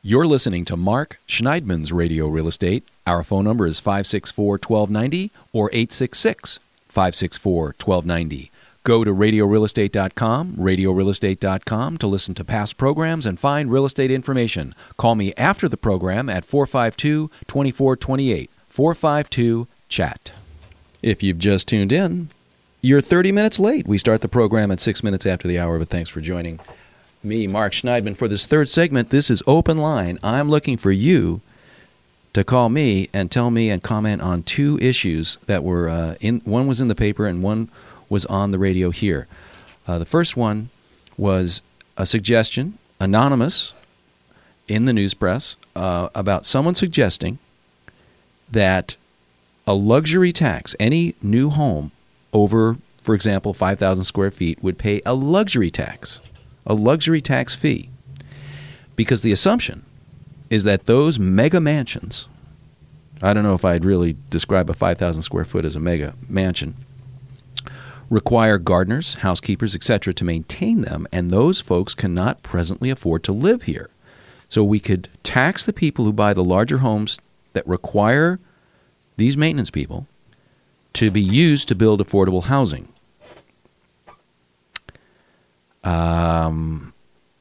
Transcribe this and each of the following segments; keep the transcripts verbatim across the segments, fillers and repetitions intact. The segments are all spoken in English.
You're listening to Mark Schneidman's Radio Real Estate. Our phone number is five six four, one two nine zero or eight six six, five six four, one two nine zero. Go to radio real estate dot com, radio real estate dot com to listen to past programs and find real estate information. Call me after the program at four five two, two four two eight, four five two, chat. If you've just tuned in, you're thirty minutes late. We start the program at six minutes after the hour, but thanks for joining me, Mark Schneidman, for this third segment. This is Open Line. I'm looking for you to call me and tell me and comment on two issues that were uh, in. One was in the paper and one was on the radio here. Uh, the first one was a suggestion, anonymous, in the news press, uh, about someone suggesting that a luxury tax, any new home over, for example, five thousand square feet, would pay a luxury tax, a luxury tax fee, because the assumption is that those mega mansions, I don't know if I'd really describe a five thousand square foot as a mega mansion, require gardeners, housekeepers, et cetera to maintain them, and those folks cannot presently afford to live here. So we could tax the people who buy the larger homes that require these maintenance people to be used to build affordable housing. Um,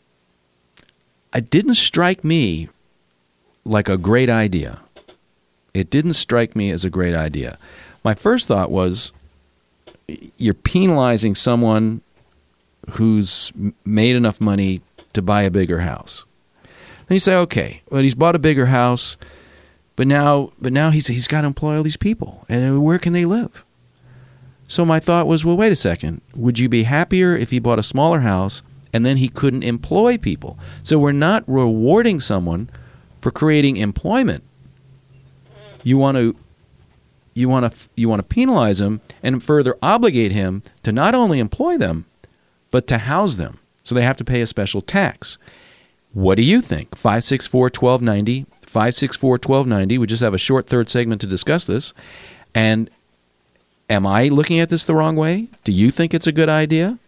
it didn't strike me like a great idea. It didn't strike me as a great idea. My first thought was, you're penalizing someone who's made enough money to buy a bigger house. Then you say, okay, well, he's bought a bigger house, but now, but now he's he's got to employ all these people, and where can they live? So my thought was, well, wait a second. Would you be happier if he bought a smaller house and then he couldn't employ people? So we're not rewarding someone for creating employment. You want to. You want to you want to penalize him and further obligate him to not only employ them, but to house them. So they have to pay a special tax. What do you think? five six four, one two nine zero, five six four, one two nine zero. We just have a short third segment to discuss this. And am I looking at this the wrong way? Do you think it's a good idea?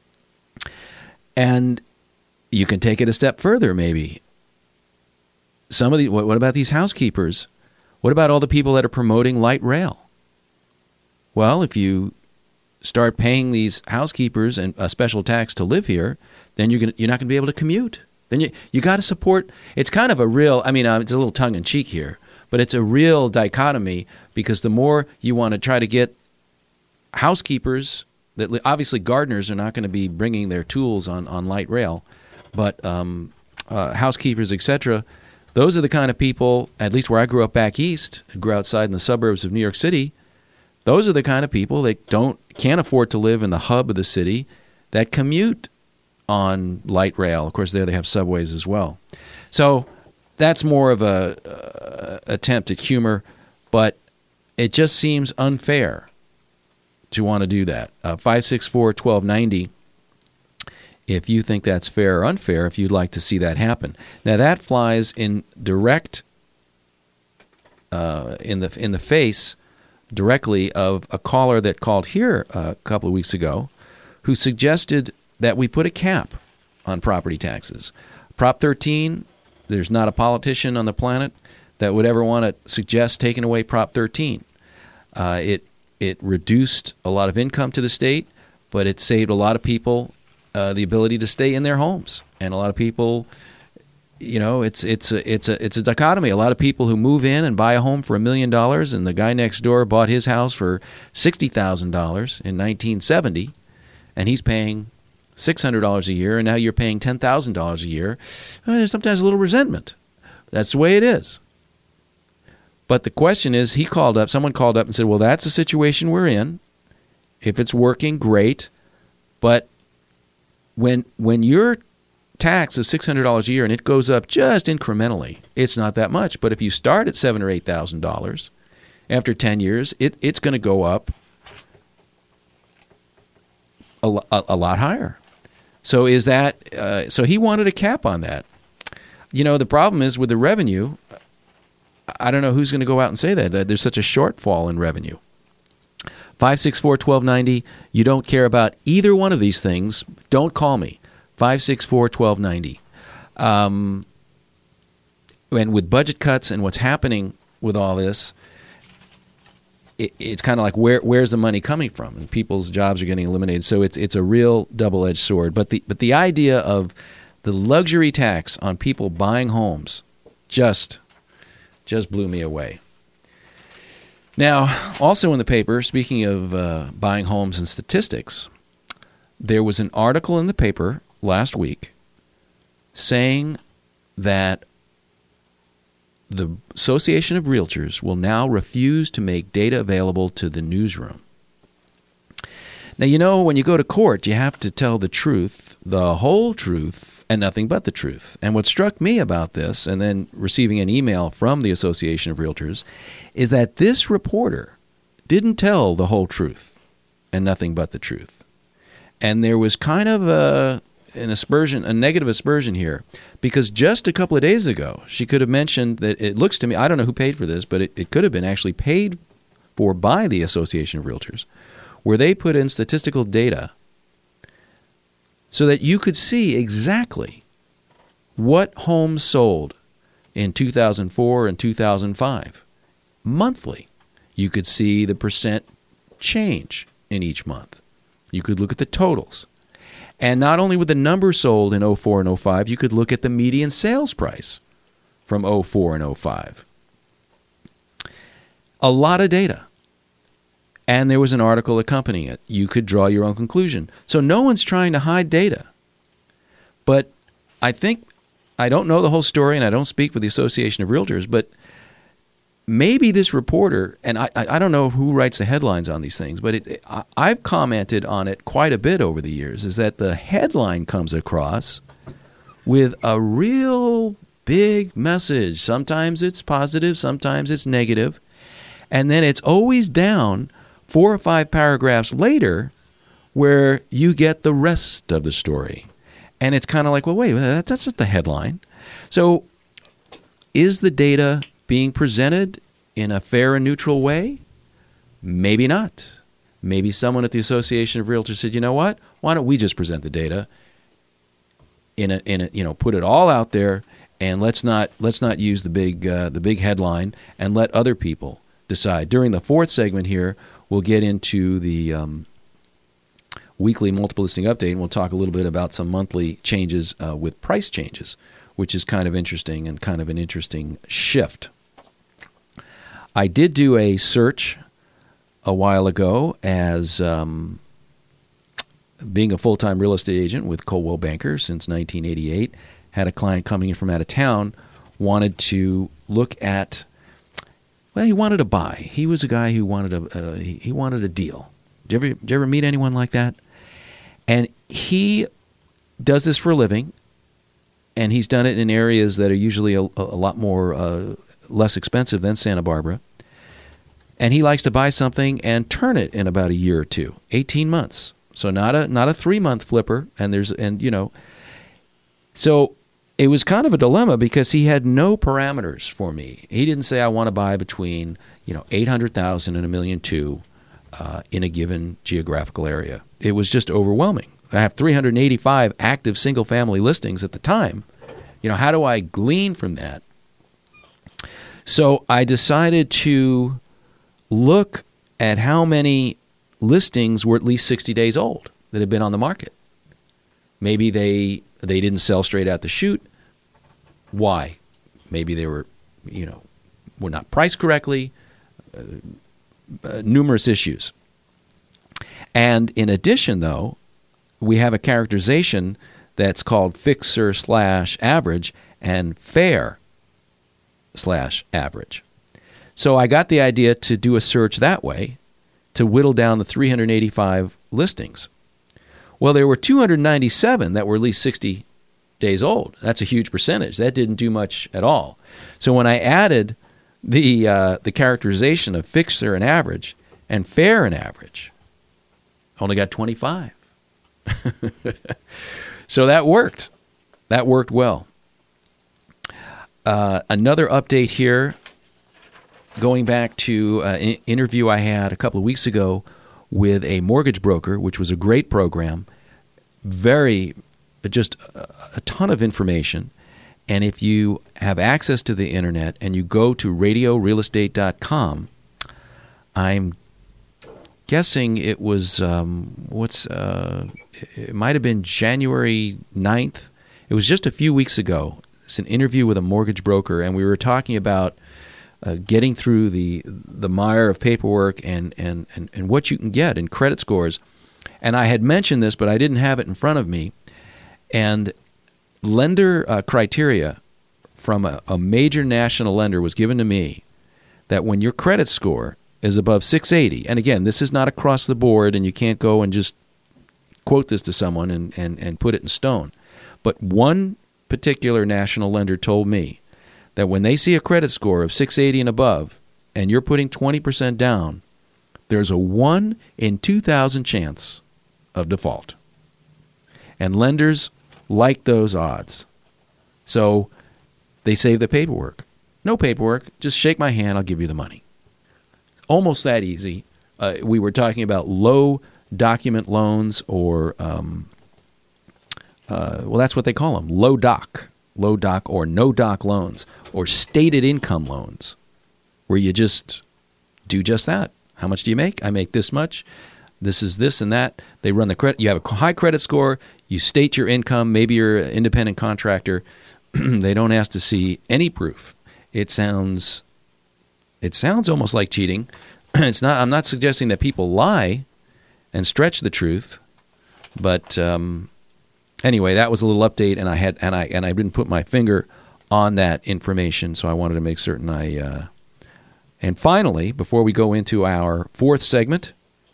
And you can take it a step further, maybe. Some of the what, what about these housekeepers? What about all the people that are promoting light rail? Well, if you start paying these housekeepers and a special tax to live here, then you're gonna, you're not going to be able to commute. Then you you got to support. It's kind of a real. I mean, uh, it's a little tongue in cheek here, but it's a real dichotomy, because the more you want to try to get housekeepers, that obviously gardeners are not going to be bringing their tools on on light rail, but um, uh, housekeepers, et cetera. Those are the kind of people, at least where I grew up back east, I grew outside in the suburbs of New York City, those are the kind of people that don't can't afford to live in the hub of the city, that commute on light rail. Of course, there they have subways as well. So that's more of a uh, attempt at humor, but it just seems unfair to want to do that. Uh, five six four, one two nine zero. If you think that's fair or unfair, if you'd like to see that happen. Now, that flies in direct, uh, in the in the face directly of a caller that called here a couple of weeks ago, who suggested that we put a cap on property taxes. Prop thirteen, there's not a politician on the planet that would ever want to suggest taking away Prop thirteen. Uh, it it reduced a lot of income to the state, but it saved a lot of people Uh, the ability to stay in their homes, and a lot of people, you know, it's it's a, it's a it's a dichotomy. A lot of people who move in and buy a home for a million dollars, and the guy next door bought his house for sixty thousand dollars in nineteen seventy, and he's paying six hundred dollars a year, and now you're paying ten thousand dollars a year. I mean, there's sometimes a little resentment. That's the way it is. But the question is, he called up. Someone called up and said, "Well, that's the situation we're in. If it's working, great, but." When when your tax is six hundred dollars a year and it goes up just incrementally, it's not that much. But if you start at seven thousand dollars or eight thousand dollars, after ten years, it, it's going to go up a, a, a lot higher. So is that uh, so he wanted a cap on that. You know, the problem is with the revenue, I don't know who's going to go out and say that. There's such a shortfall in revenue. five six four, one two nine zero. You don't care about either one of these things, don't call me. five six four, one two nine zero. Um, and with budget cuts and what's happening with all this, it, it's kind of like where where's the money coming from? And people's jobs are getting eliminated. So it's it's a real double-edged sword. But the but the idea of the luxury tax on people buying homes just just blew me away. Now, also in the paper, speaking of uh, buying homes and statistics, there was an article in the paper last week saying that the Association of Realtors will now refuse to make data available to the newsroom. Now, you know, when you go to court, you have to tell the truth, the whole truth, and nothing but the truth. And what struck me about this, and then receiving an email from the Association of Realtors, is that this reporter didn't tell the whole truth and nothing but the truth. And there was kind of a, an aspersion, a negative aspersion here, because just a couple of days ago, she could have mentioned that it looks to me, I don't know who paid for this, but it, it could have been actually paid for by the Association of Realtors, where they put in statistical data so that you could see exactly what homes sold in two thousand four and two thousand five. Monthly, you could see the percent change in each month. You could look at the totals. And not only with the numbers sold in oh four and oh five, you could look at the median sales price from oh four and oh five. A lot of data. And there was an article accompanying it. You could draw your own conclusion. So no one's trying to hide data. But I think, I don't know the whole story, and I don't speak for the Association of Realtors, but maybe this reporter, and I, I don't know who writes the headlines on these things, but it, I, I've commented on it quite a bit over the years, is that the headline comes across with a real big message. Sometimes it's positive, sometimes it's negative, and then it's always down four or five paragraphs later where you get the rest of the story. And it's kind of like, well, wait, that's not the headline. So is the data being presented in a fair and neutral way? Maybe not. Maybe someone at the Association of Realtors said, you know what? Why don't we just present the data in a, in a, you know, put it all out there, and let's not let's not use the big uh, the big headline, and let other people decide. During the fourth segment here, we'll get into the um, weekly multiple listing update, and we'll talk a little bit about some monthly changes uh, with price changes, which is kind of interesting and kind of an interesting shift. I did do a search a while ago as um, being a full-time real estate agent with Coldwell Banker since nineteen eighty-eight. Had a client coming in from out of town, wanted to look at, well, he wanted to buy. He was a guy who wanted a uh, he wanted a deal. Did you ever, did you ever meet anyone like that? And he does this for a living, and he's done it in areas that are usually a, a lot more uh, less expensive than Santa Barbara. And he likes to buy something and turn it in about a year or two, eighteen months. So not a not a three month flipper. And there's and you know, so it was kind of a dilemma because he had no parameters for me. He didn't say I want to buy between you know eight hundred thousand and a million two uh, in a given geographical area. It was just overwhelming. I have three hundred eighty-five active single family listings at the time. You know, how do I glean from that? So I decided to look at how many listings were at least sixty days old that had been on the market. Maybe they they didn't sell straight out the chute. Why? Maybe they were, you know, were not priced correctly. Uh, uh, numerous issues. And in addition, though, we have a characterization that's called fixer slash average and fair slash average. So I got the idea to do a search that way to whittle down the three hundred eighty-five listings. Well, there were two hundred ninety-seven that were at least sixty days old. That's a huge percentage. That didn't do much at all. So when I added the uh, the characterization of fixer and average and fair and average, I only got twenty-five. So that worked. That worked well. Uh, another update here, going back to an interview I had a couple of weeks ago with a mortgage broker, which was a great program, very, just a, a ton of information, And if you have access to the internet and you go to radio real estate dot com, I'm guessing it was, um, what's, uh, it might have been January ninth. It was just a few weeks ago. It's an interview with a mortgage broker, and we were talking about uh, getting through the the mire of paperwork and, and, and, and what you can get in credit scores. And I had mentioned this, but I didn't have it in front of me. And lender uh, criteria from a, a major national lender was given to me that when your credit score is above six eighty, and again, this is not across the board, and you can't go and just quote this to someone and, and, and put it in stone. But one particular national lender told me that when they see a credit score of six eighty and above, and you're putting twenty percent down, there's a one in two thousand chance of default. And lenders like those odds. So they save the paperwork. No paperwork, just shake my hand, I'll give you the money. Almost that easy. Uh, we were talking about low document loans or, um, uh, well, that's what they call them, low doc, low doc or no doc loans, or stated income loans, where you just do just that. How much do you make? I make this much. This is this and that. They run the credit. You have a high credit score. You state your income. Maybe you're an independent contractor. They don't ask to see any proof. It sounds, it sounds almost like cheating. It's not. I'm not suggesting that people lie and stretch the truth, but um, anyway, that was a little update, and I had and I and I didn't put my finger on that information, so I wanted to make certain I. Uh, and finally, before we go into our fourth segment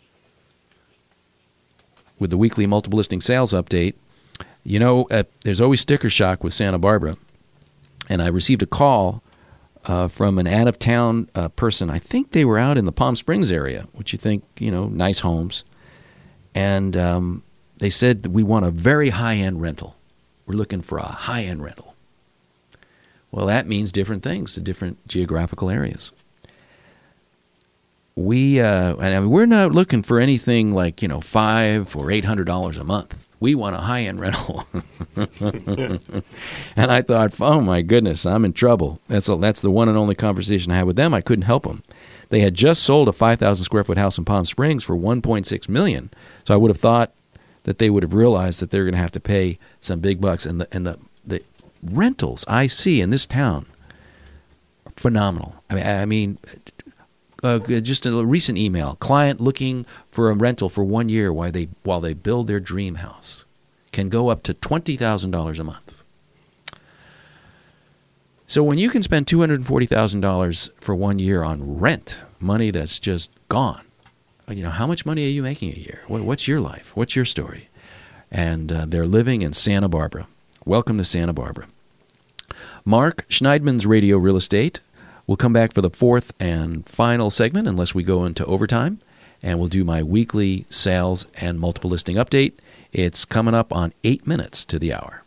with the weekly multiple listing sales update, you know, uh, there's always sticker shock with Santa Barbara. And I received a call uh, from an out-of-town uh, person. I think they were out in the Palm Springs area, which you think, you know, nice homes. And um, they said, we want a very high-end rental. We're looking for a high-end rental. Well, that means different things to different geographical areas. We, uh, I mean, we're not looking for anything like, you know, five or eight hundred dollars a month. We want a high-end rental. And I thought, oh my goodness, I'm in trouble. That's a, that's the one and only conversation I had with them. I couldn't help them. They had just sold a five thousand square foot house in Palm Springs for one point six million dollars. So I would have thought that they would have realized that they're going to have to pay some big bucks. And the and the, the rentals I see in this town are phenomenal. I mean, I mean. Uh, just a recent email, client looking for a rental for one year while they while they build their dream house, can go up to twenty thousand dollars a month. So when you can spend two hundred forty thousand dollars for one year on rent, money that's just gone, you know, how much money are you making a year? What, what's your life? What's your story? And uh, they're living in Santa Barbara. Welcome to Santa Barbara. Mark Schneidman's Radio Real Estate. We'll come back for the fourth and final segment unless we go into overtime, and we'll do my weekly sales and multiple listing update. It's coming up on eight minutes to the hour.